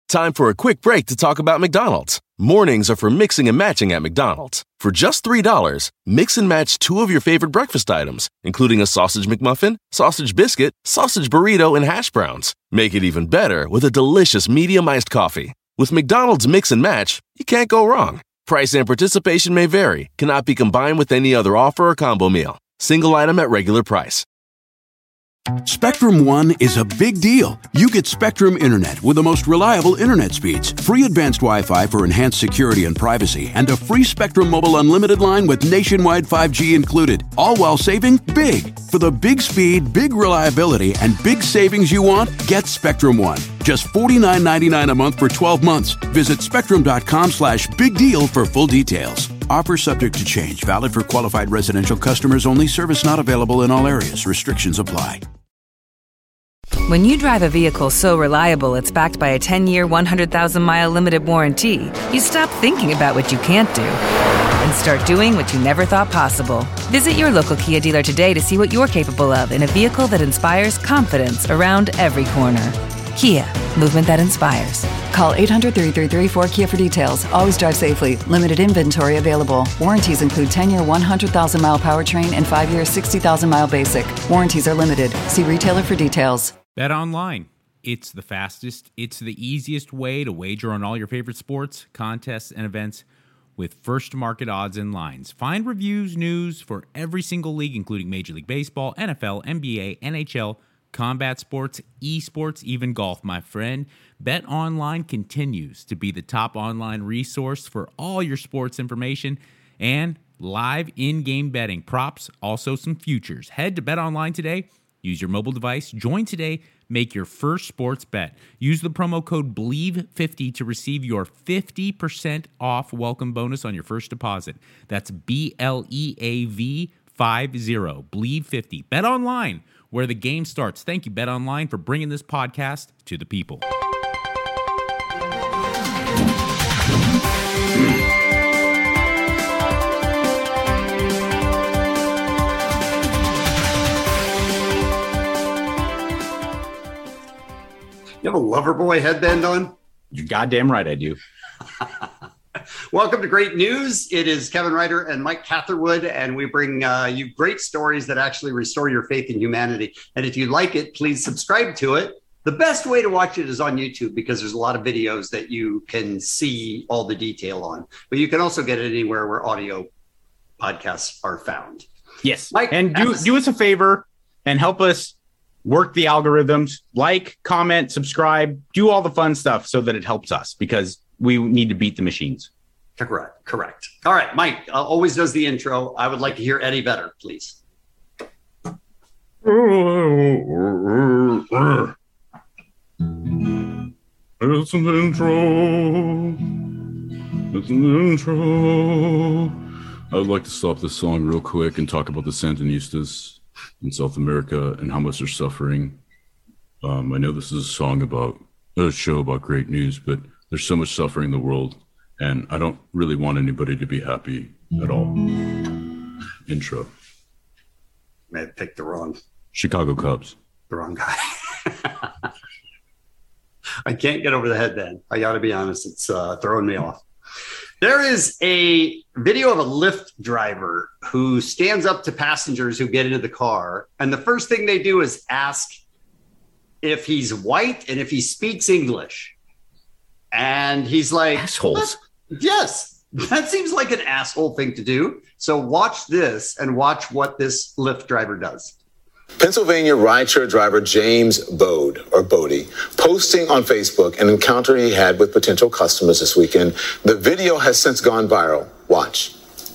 Time for a quick break to talk about McDonald's. Mornings are for mixing and matching at McDonald's. For just $3, mix and match 2 of your favorite breakfast items, including a sausage McMuffin, sausage biscuit, sausage burrito, and hash browns. Make it even better with a delicious medium iced coffee. With McDonald's Mix and Match, you can't go wrong. Price and participation may vary, cannot be combined with any other offer or combo meal. Single item at regular price. Spectrum One is a big deal. You get Spectrum Internet with the most reliable internet speeds, free advanced Wi-Fi for enhanced security and privacy, and a free Spectrum Mobile Unlimited line with nationwide 5G included, all while saving big. For the big speed, big reliability, and big savings you want, get Spectrum One. Just $49.99 a month for 12 months. Visit spectrum.com/big deal for full details. Offer subject to change. Valid for qualified residential customers only. Service not available in all areas. Restrictions apply. When you drive a vehicle so reliable it's backed by a 10-year, 100,000-mile limited warranty, you stop thinking about what you can't do and start doing what you never thought possible. Visit your local Kia dealer today to see what you're capable of in a vehicle that inspires confidence around every corner. Kia, movement that inspires. Call 800-333-4KIA for details. Always drive safely. Limited inventory available. Warranties include 10-year 100,000-mile powertrain and 5-year 60,000-mile basic. Warranties are limited. See retailer for details. Bet online. It's the fastest, it's the easiest way to wager on all your favorite sports, contests, and events with first-to-market odds and lines. Find reviews, news for every single league, including Major League Baseball, NFL, NBA, NHL, combat sports, esports, even golf, my friend. Bet Online continues to be the top online resource for all your sports information and live in-game betting, props, also some futures. Head to Bet Online today. Use your mobile device. Join today. Make your first sports bet. Use the promo code BLEAV50 to receive your 50% off welcome bonus on your first deposit. That's BLEAV50, BLEAV50. Bet Online, where the game starts. Thank you, Bet Online, for bringing this podcast to the people. You have a Loverboy headband on? You're goddamn right I do. Welcome to Great News. It is Kevin Ryder and Mike Catherwood, and we bring you great stories that actually restore your faith in humanity. And if you like it, please subscribe to it. The best way to watch it is on YouTube because there's a lot of videos that you can see all the detail on. But you can also get it anywhere where audio podcasts are found. Yes. Mike, and do us a favor and help us work the algorithms, like, comment, subscribe, do all the fun stuff so that it helps us because we need to beat the machines. Correct. All right, Mike always does the intro. I would like to hear Eddie Vedder, please. It's an intro. It's an intro. I would like to stop this song real quick and talk about the Sandinistas in South America and how much they're suffering. I know this is a show about great news, but there's so much suffering in the world, and I don't really want anybody to be happy at all. Intro. May have picked the wrong Chicago Cubs. The wrong guy. I can't get over the headband. I got to be honest. It's throwing me off. There is a video of a Lyft driver who stands up to passengers who get into the car. And the first thing they do is ask if he's white and if he speaks English. And he's like, assholes. Yes, that seems like an asshole thing to do. So watch this and watch what this Lyft driver does. Pennsylvania rideshare driver James Bodie posting on Facebook an encounter he had with potential customers this weekend. The video has since gone viral. Watch.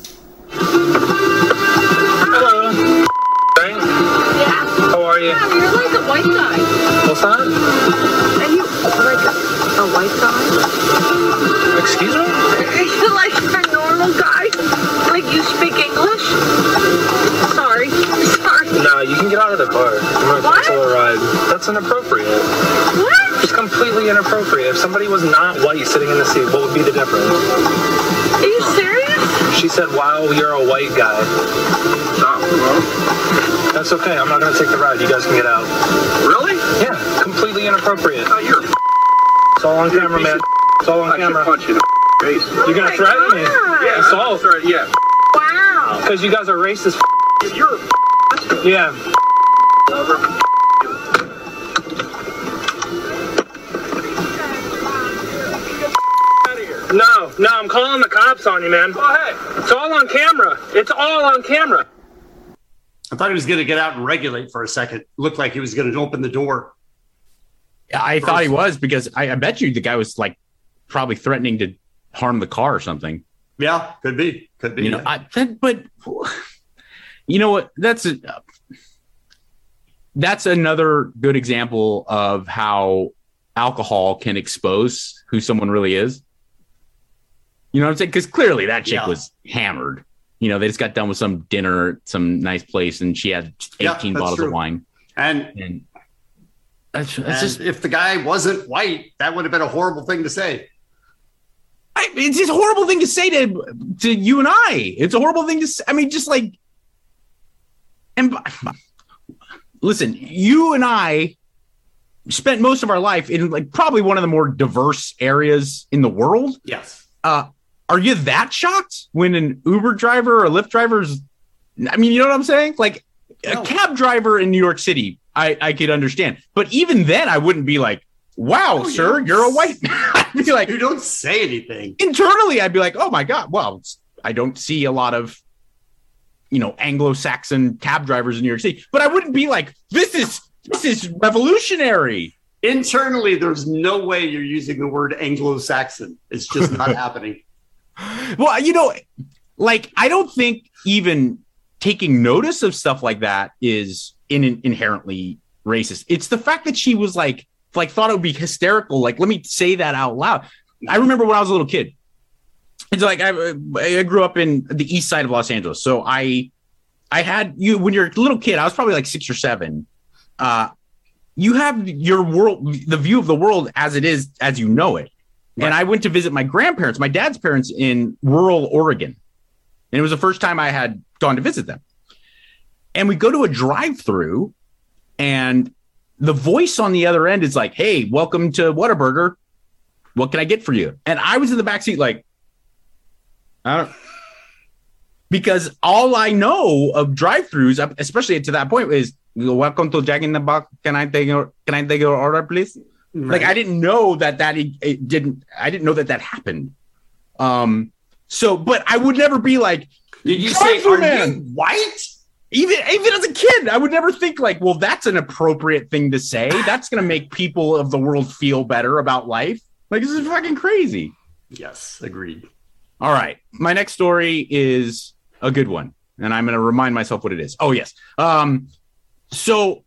Hello. Yeah. How are you? Yeah, you're like a white guy. What's that? Are you like a white guy? Excuse me? Are you like a normal guy? Like you speak English? Sorry. No, you can get out of the car. I'm going to cancel a ride. That's inappropriate. What? It's completely inappropriate. If somebody was not white sitting in the seat, what would be the difference? Are you serious? She said, wow, you're a white guy. Oh, well. That's okay. I'm not going to take the ride. You guys can get out. Really? Yeah, completely inappropriate. Oh, you're It's all on camera, man. It's all on camera. Punch you in the face. You're gonna threaten me? Yeah, assault. Yeah. Wow. Because you guys are racist. You're a yeah. Over. No, I'm calling the cops on you, man. Go ahead. It's all on camera. It's all on camera. I thought he was going to get out and regulate for a second. Looked like he was going to open the door. Yeah, I thought he was, because I bet you the guy was like probably threatening to harm the car or something. Yeah, could be. You know, but you know what? That's another good example of how alcohol can expose who someone really is. You know what I'm saying? Because clearly that chick was hammered. You know, they just got done with some dinner at some nice place, and she had 18 bottles of wine. And that's just, if the guy wasn't white, that would have been a horrible thing to say. It's just a horrible thing to say to you and I. It's a horrible thing to say. I mean, just like, and listen, you and I spent most of our life in like probably one of the more diverse areas in the world. Yes. Are you that shocked when an Uber driver or Lyft driver is, I mean, you know what I'm saying? Like a cab driver in New York City, I could understand. But even then I wouldn't be like, wow, sir, you're a white man. I'd be like, you don't say anything. Internally, I'd be like, oh my God, well, I don't see a lot of, you know, Anglo-Saxon cab drivers in New York City. But I wouldn't be like, this is revolutionary. Internally, there's no way you're using the word Anglo-Saxon. It's just not happening. Well, you know, like, I don't think even taking notice of stuff like that is inherently racist. It's the fact that she was like thought it would be hysterical. Like, let me say that out loud. I remember when I was a little kid. It's like I grew up in the east side of Los Angeles. So I had when you're a little kid, I was probably like 6 or 7. You have your world, the view of the world as it is, as you know it. Right. And I went to visit my grandparents, my dad's parents, in rural Oregon. And it was the first time I had gone to visit them. And we go to a drive-through, and the voice on the other end is like, hey, welcome to Whataburger. What can I get for you? And I was in the backseat like, because all I know of drive-throughs, especially to that point, is welcome to Jack in the Box. Can I take your order, please? Right. Like, I didn't know I didn't know that happened. So, but I would never be like, did you say, are you white? Even as a kid, I would never think like, well, that's an appropriate thing to say. That's going to make people of the world feel better about life. Like, this is fucking crazy. Yes, agreed. All right. My next story is a good one, and I'm going to remind myself what it is. Oh, yes. So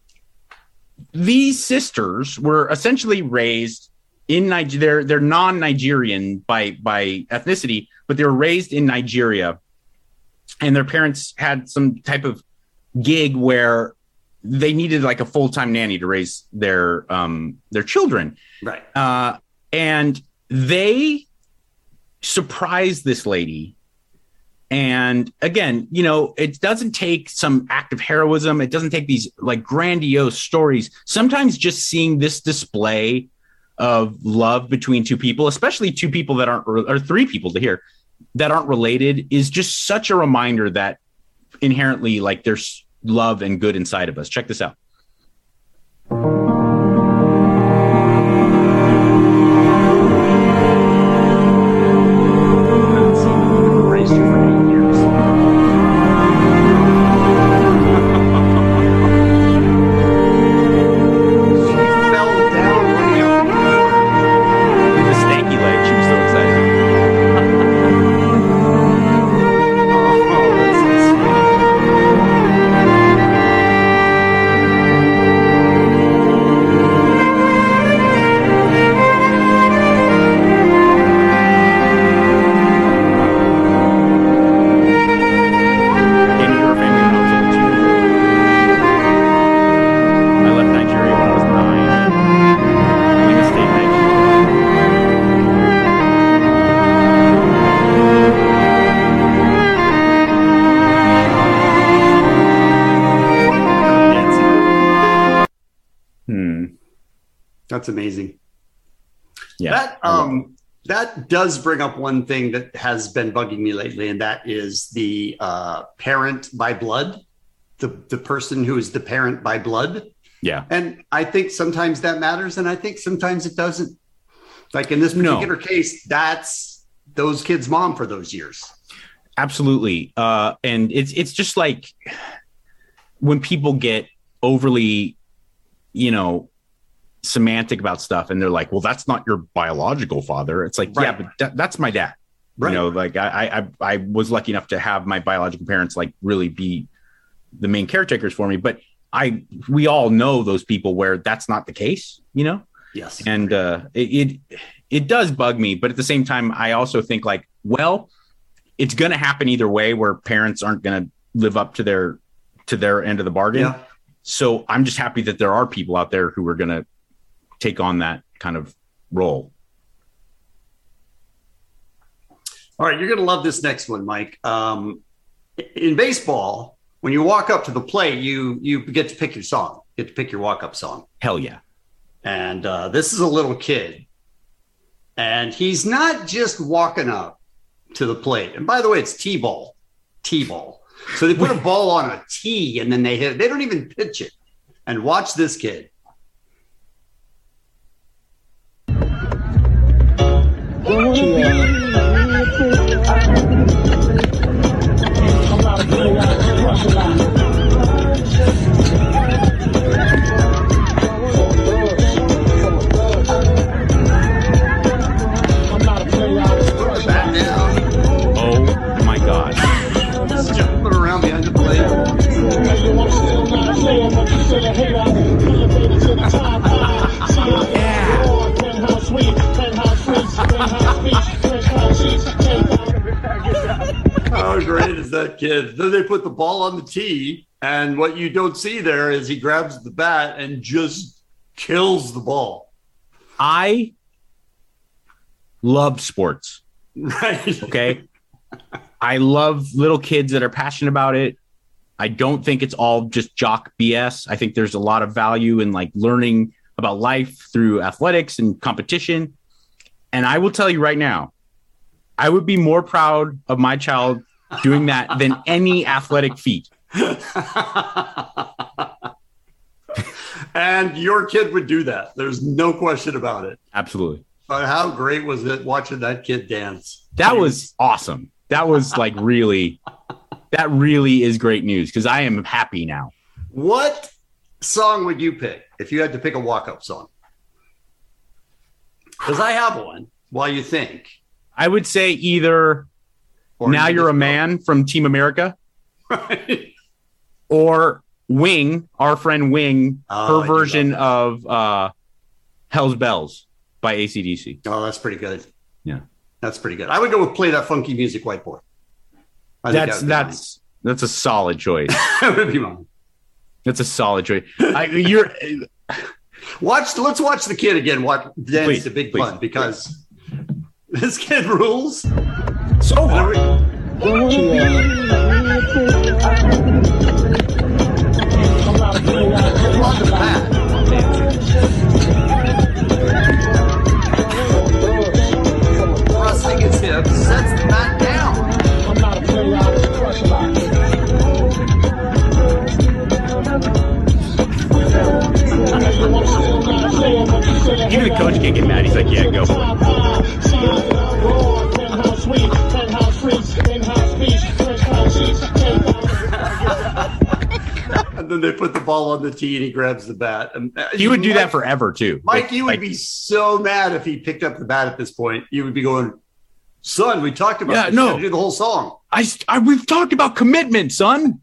these sisters were essentially raised in Nigeria. They're non-Nigerian by ethnicity, but they were raised in Nigeria, and their parents had some type of gig where they needed like a full-time nanny to raise their children. Right. And they surprised this lady. And again, you know, it doesn't take some act of heroism. It doesn't take these like grandiose stories. Sometimes just seeing this display of love between two people, especially two people that aren't, or three people to hear that aren't related, is just such a reminder that inherently, like, there's love and good inside of us. Check this out. That's amazing. Yeah. That does bring up one thing that has been bugging me lately, and that is the parent by blood, the person who is the parent by blood. Yeah. And I think sometimes that matters, and I think sometimes it doesn't. Like in this particular case, that's those kids' mom for those years. Absolutely. And it's just like when people get overly, semantic about stuff and they're like, well, that's not your biological father. It's like, yeah, but that's my dad. Right. Like I was lucky enough to have my biological parents like really be the main caretakers for me. But we all know those people where that's not the case, Yes. And it does bug me. But at the same time, I also think like, well, it's going to happen either way where parents aren't going to live up to their end of the bargain. Yeah. So I'm just happy that there are people out there who are going to take on that kind of role. All right. You're going to love this next one, Mike. In baseball, when you walk up to the plate, you get to pick your song, get to pick your walk-up song. Hell yeah. And this is a little kid. And he's not just walking up to the plate. And by the way, it's T-ball. So they put a ball on a tee and then they hit it. They don't even pitch it. And watch this kid. Oh my God. Just jumping around behind the plate. How great is that kid? Then they put the ball on the tee, and what you don't see there is he grabs the bat and just kills the ball. I love sports. Right. Okay. I love little kids that are passionate about it. I don't think it's all just jock BS. I think there's a lot of value in like learning about life through athletics and competition. And I will tell you right now, I would be more proud of my child doing that than any athletic feat. And your kid would do that. There's no question about it. Absolutely. But how great was it watching that kid dance? That was awesome. That was like that really is great news because I am happy now. What song would you pick if you had to pick a walk-up song? Because I have one while you think. I would say either Now You're a Man from Team America. Right. Or Wing, our friend Wing, her version of Hell's Bells by AC/DC. Oh, that's pretty good. Yeah. That's pretty good. I would go with Play That Funky Music, White Boy. That's a solid choice. That would be mine. That's a solid choice. Let's watch the kid again. Dance the Big Pun because this kid rules. So hard. Thrusting his hips, sets the bat down. Even the coach can't get mad. He's like, yeah, go for it. And then they put the ball on the tee and he grabs the bat. And he would do that forever too. Mike, you would be so mad if he picked up the bat at this point. You would be going, son, we talked about this. No. Do the whole song. We've talked about commitment, son.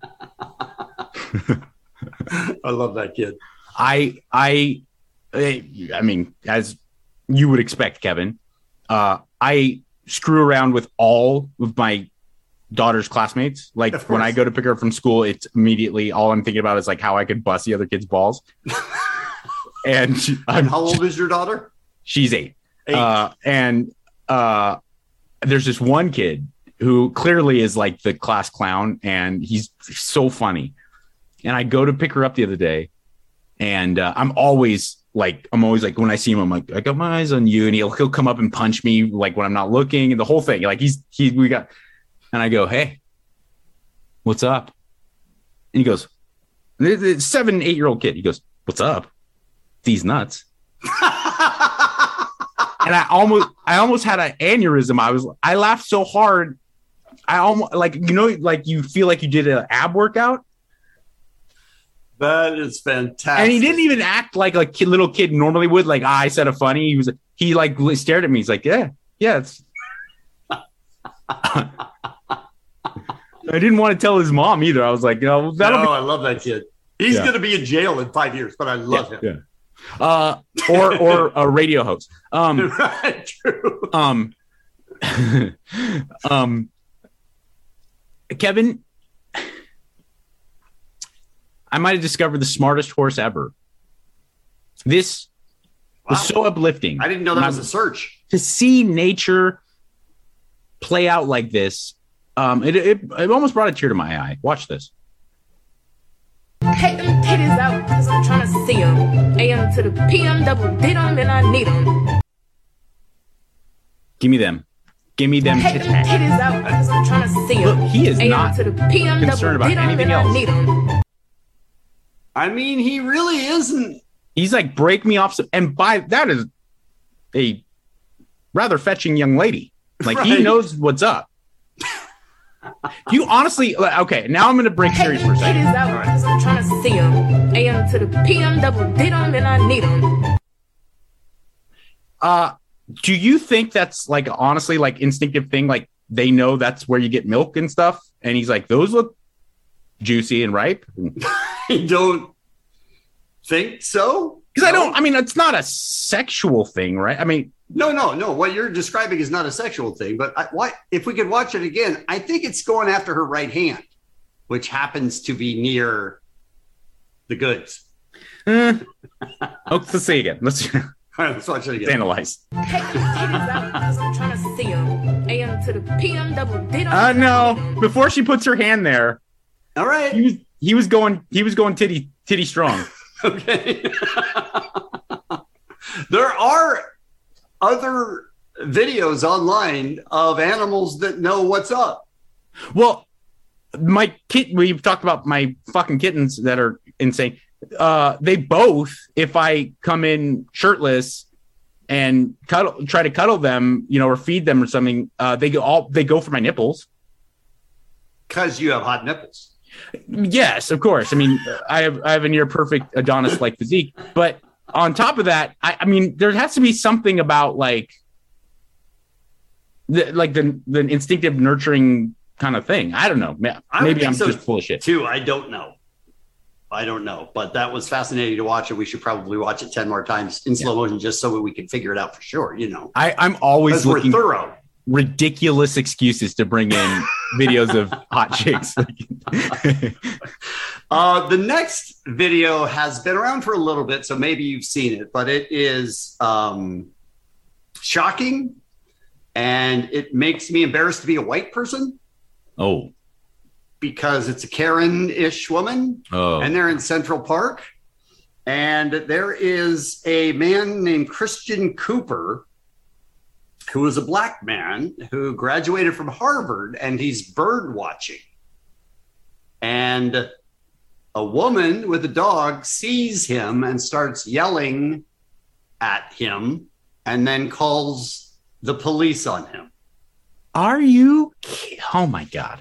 I love that kid. I mean, as you would expect, Kevin, I screw around with all of my daughter's classmates. Like when I go to pick her up from school, it's immediately all I'm thinking about is like how I could bust the other kids' balls. And how old is your daughter? She's 8. And there's this one kid who clearly is like the class clown, and he's so funny. And I go to pick her up the other day, and I'm always like, I'm always like, when I see him, I'm like, I got my eyes on you. And he'll come up and punch me like when I'm not looking, and the whole thing. Like and I go, hey, what's up? And he goes, 7-8-year-old kid. He goes, what's up? These nuts. And I almost had an aneurysm. I laughed so hard. I almost like you feel like you did an ab workout. That is fantastic. And he didn't even act like a little kid normally would. Like, I said a funny. He like stared at me. He's like, yeah. It's. I didn't want to tell his mom either. I was like, I love that kid. He's going to be in jail in 5 years, but I love him. Yeah. Or a radio host. Right, true. Kevin, I might have discovered the smartest horse ever. This was so uplifting. I didn't know that was a search. To see nature play out like this, it almost brought a tear to my eye. Watch this. Take them titties out because I'm trying to see them. AM to the PM, double did them and I need them. Give me them. Take them titties out because I'm trying to see them. Look, he is AM not to the PM, concerned about anything else. I need them. I mean, he really isn't. He's like, break me off. And that is a rather fetching young lady. Like, He knows what's up. You honestly, okay, now I'm going to break serious for a second. Titties out because I'm trying to see them. AM to the PM, double did them and I need them. Do you think that's like, honestly, like instinctive thing? Like, they know that's where you get milk and stuff. And he's like, those look juicy and ripe. I don't think so. Because it's not a sexual thing, right? I mean, no. What you're describing is not a sexual thing. But if we could watch it again, I think it's going after her right hand, which happens to be near the goods. Let's see again. All right, let's watch it again. Analyze. Take them titties out because I'm trying to see them. AM to the PM, double did them. No. Before she puts her hand there. All right. He was going titty strong. Okay. There are other videos online of animals that know what's up. Well, we've talked about my fucking kittens that are insane. They both, if I come in shirtless and try to cuddle them, or feed them or something, they go for my nipples. Because you have hot nipples. Yes, of course. I mean, I have a near perfect Adonis-like physique, but on top of that, I mean, there has to be something about like the instinctive nurturing kind of thing. I don't know. Maybe I'm just full of shit too. I don't know, but that was fascinating to watch, and we should probably watch it 10 more times in slow motion just so we can figure it out for sure. I'm always looking we're thorough. Ridiculous excuses to bring in videos of hot chicks. The next video has been around for a little bit, so maybe you've seen it, but it is shocking, and it makes me embarrassed to be a white person. Oh. Because it's a Karen-ish woman, and they're in Central Park, and there is a man named Christian Cooper, who is a black man who graduated from Harvard, and he's bird watching. And a woman with a dog sees him and starts yelling at him and then calls the police on him. Are you? Oh my God.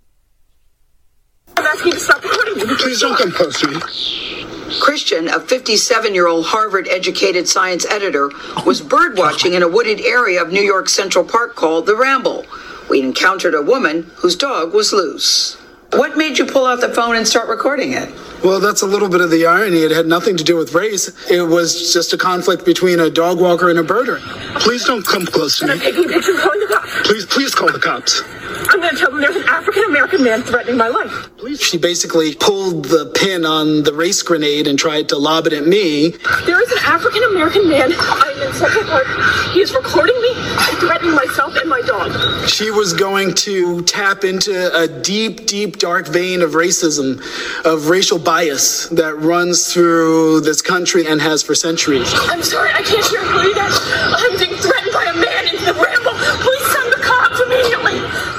I'm asking you to stop recording me. Please don't come close to me. Christian, a 57-year-old Harvard-educated science editor, was birdwatching in a wooded area of New York Central Park called The Ramble. We encountered a woman whose dog was loose. What made you pull out the phone and start recording it? Well, that's a little bit of the irony. It had nothing to do with race. It was just a conflict between a dog walker and a birder. Please don't come close to me. I'm taking pictures, calling the cops. Please call the cops. I'm going to tell them there's an African-American man threatening my life. She basically pulled the pin on the race grenade and tried to lob it at me. There is an African-American man. I'm in Central Park. He is recording me. threatening myself and my dog. She was going to tap into a deep, deep, dark vein of racism, of racial bias that runs through this country and has for centuries. I'm sorry, I can't hear you either. I'm being threatened by a man in the Ramble. Please send the cops immediately.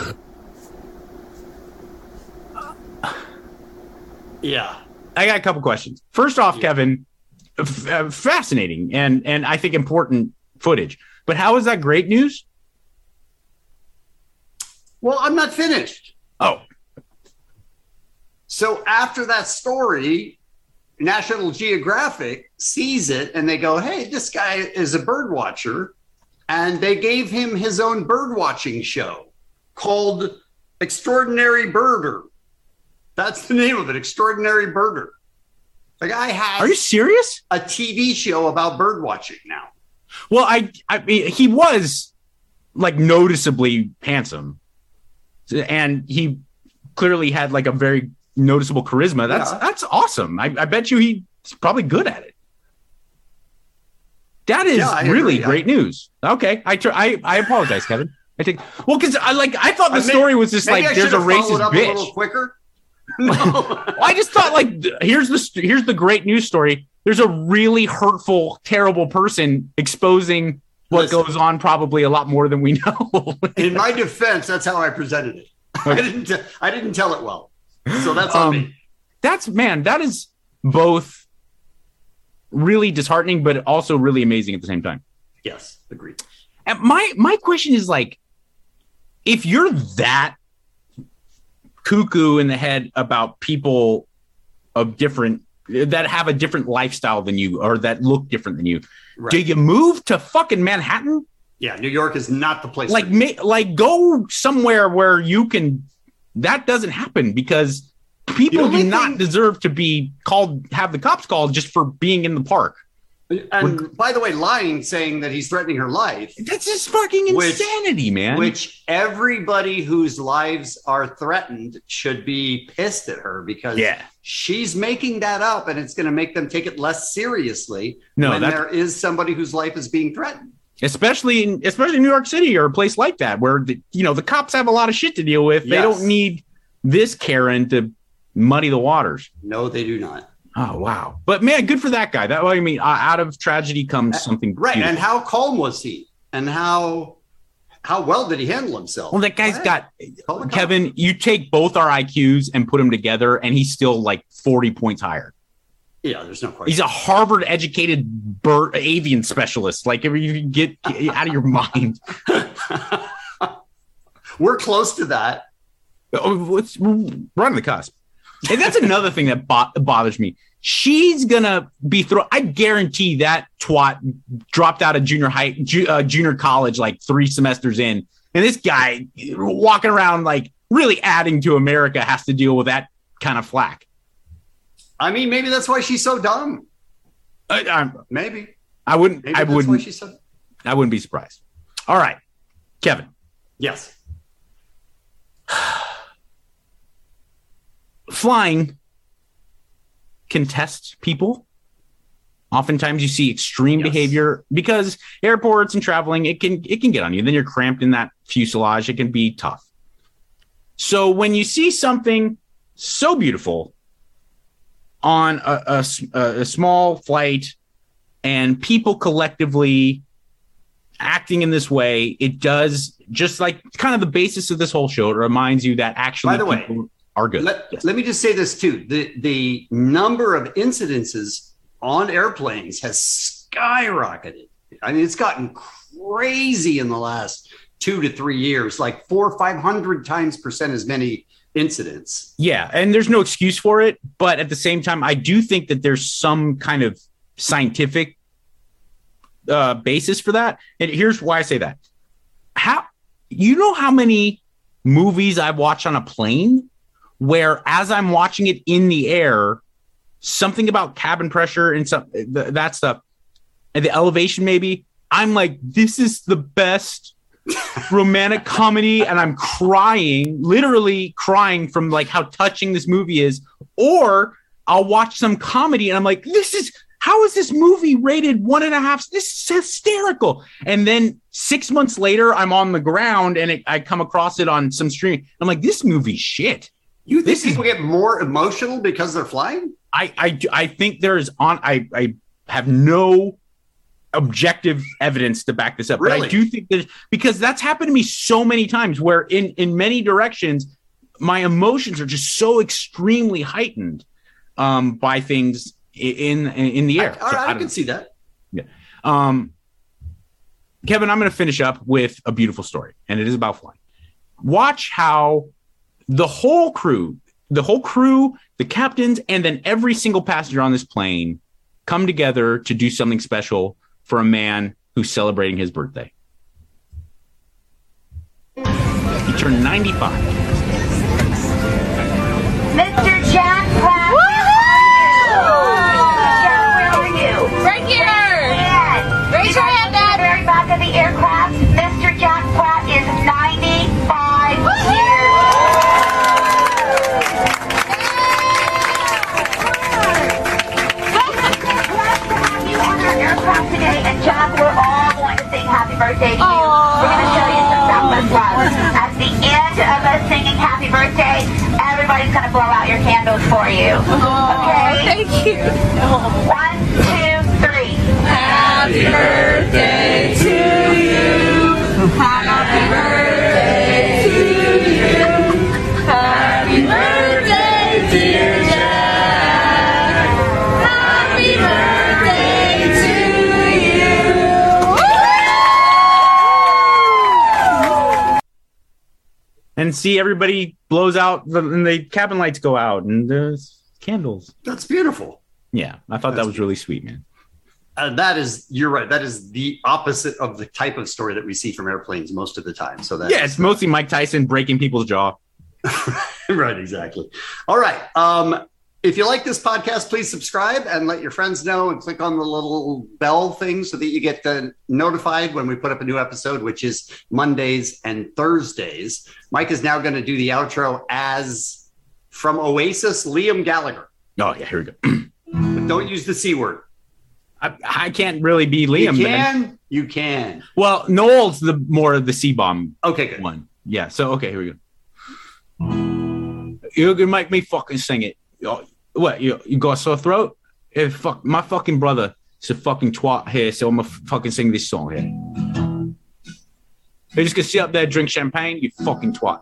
Yeah. I got a couple questions. First off, Kevin, fascinating and I think important footage. But how is that great news? Well, I'm not finished. Oh. So after that story, National Geographic sees it and they go, hey, this guy is a bird watcher. And they gave him his own bird watching show called Extraordinary Birder. That's the name of it, Extraordinary Birder. The guy has. Are you serious? A TV show about bird watching now. Well, I mean, he was like noticeably handsome, and he clearly had like a very noticeable charisma. That's awesome. I bet you he's probably good at it. That is really great news. Okay, I apologize, Kevin. Because I thought the story was just like there's a racist bitch. A little quicker. No. I just thought like here's the great news story. There's a really hurtful, terrible person exposing what goes on probably a lot more than we know. In my defense, that's how I presented it. Okay. I didn't tell it well. So that's on me. That is both really disheartening, but also really amazing at the same time. Yes, agreed. And my question is like, if you're that cuckoo in the head about people of different that have a different lifestyle than you or that look different than you, right. Do you move to fucking Manhattan? Yeah, New York is not the place. Like go somewhere where you can. That doesn't happen because people do not deserve to be called, have the cops called just for being in the park. And by the way, lying, saying that he's threatening her life. That's just fucking insanity, man. Which everybody whose lives are threatened should be pissed at her because she's making that up and it's going to make them take it less seriously when there is somebody whose life is being threatened. Especially in New York City or a place like that where the cops have a lot of shit to deal with. Yes. They don't need this Karen to muddy the waters. No, they do not. Oh, wow. But man, good for that guy. Out of tragedy comes something right. beautiful. And how calm was he? And how well did he handle himself? Well, that guy's got Kevin, you take both our IQs and put them together and he's still like 40 points higher. Yeah, there's no question. He's a Harvard educated avian specialist. Like if you get out of your mind. We're close to that. We're on the cusp. And that's another thing that bothers me. She's gonna be thrown. I guarantee that twat dropped out of junior college like 3 semesters in, and this guy walking around like really adding to America has to deal with that kind of flack. I mean, maybe that's why she's so dumb. Maybe I wouldn't be surprised. All right, Kevin. Yes. Flying can test people. Oftentimes you see extreme behavior because airports and traveling, it can get on you. Then you're cramped in that fuselage. It can be tough. So when you see something so beautiful on a small flight and people collectively acting in this way, it does, just like kind of the basis of this whole show, it reminds you that actually by the way, are good. Let me just say this too. The number of incidences on airplanes has skyrocketed. I mean, it's gotten crazy in the last 2 to 3 years, like 400 or 500 times percent as many incidents. Yeah. And there's no excuse for it. But at the same time, I do think that there's some kind of scientific basis for that. And here's why I say that. How many movies I've watched on a plane where as I'm watching it in the air, something about cabin pressure and that stuff and the elevation, maybe I'm like, this is the best romantic comedy. And I'm crying, literally crying from like how touching this movie is. Or I'll watch some comedy and I'm like, this is how is this movie rated 1.5? This is hysterical. And then 6 months later, I'm on the ground and I come across it on some stream. I'm like, this movie's shit. You think people get more emotional because they're flying? I think I have no objective evidence to back this up. Really? But I do think that, because that's happened to me so many times where in many directions, my emotions are just so extremely heightened by things in the air. I can see that. Yeah. Kevin, I'm going to finish up with a beautiful story, and it is about flying. Watch how the whole crew, the captains, and then every single passenger on this plane come together to do something special for a man who's celebrating his birthday. He turned 95. Mr. Jack Platt. Jack, where are you? Right here. Raise your hand, Dad. Very back of the aircraft. Mr. Jack Platt is 95 years aircraft today, and Jack, we're all going to sing happy birthday to you. We're going to show you some Southwest love. At the end of us singing happy birthday, everybody's going to blow out your candles for you. Okay? Thank you. 1, 2, 3. Happy birthday to you. Happy birthday to you. Happy birthday, dear Jack. Happy birthday to you. And see, everybody blows out and the cabin lights go out and there's candles. That's beautiful. Yeah, I thought that was really sweet, man. You're right. That is the opposite of the type of story that we see from airplanes most of the time. So that it's mostly Mike Tyson breaking people's jaw. Right, exactly. All right. If you like this podcast, please subscribe and let your friends know and click on the little bell thing so that you get notified when we put up a new episode, which is Mondays and Thursdays. Mike is now going to do the outro as from Oasis, Liam Gallagher. Oh, yeah, here we go. But don't use the C word. I can't really be Liam. You can. Well, Noel's the more of the C-bomb. Okay, good. One. Yeah, so, okay, here we go. You're going to make me fucking sing it. What, you got a sore throat? Fuck, my fucking brother is a fucking twat here, so I'm going to fucking sing this song here. You're just going to sit up there, drink champagne, you fucking twat.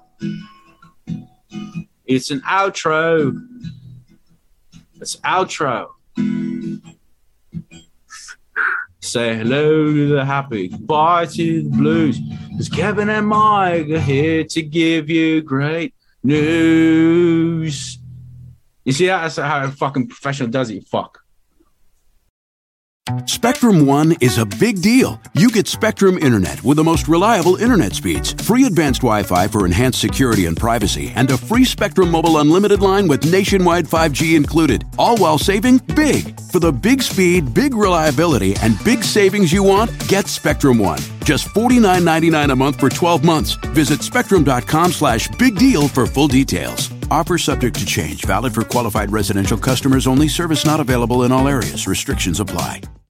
It's an outro. It's outro. Say hello to the happy, goodbye to the blues. Because Kevin and Mike are here to give you great news. You see, that's how a fucking professional does it, you fuck. Spectrum One is a big deal. You get Spectrum Internet with the most reliable internet speeds, free advanced Wi-Fi for enhanced security and privacy, and a free Spectrum Mobile Unlimited line with nationwide 5G included, all while saving big. For the big speed, big reliability, and big savings you want, get Spectrum One. Just $49.99 a month for 12 months. Visit spectrum.com/big deal for full details. Offer subject to change. Valid for qualified residential customers only. Service not available in all areas. Restrictions apply.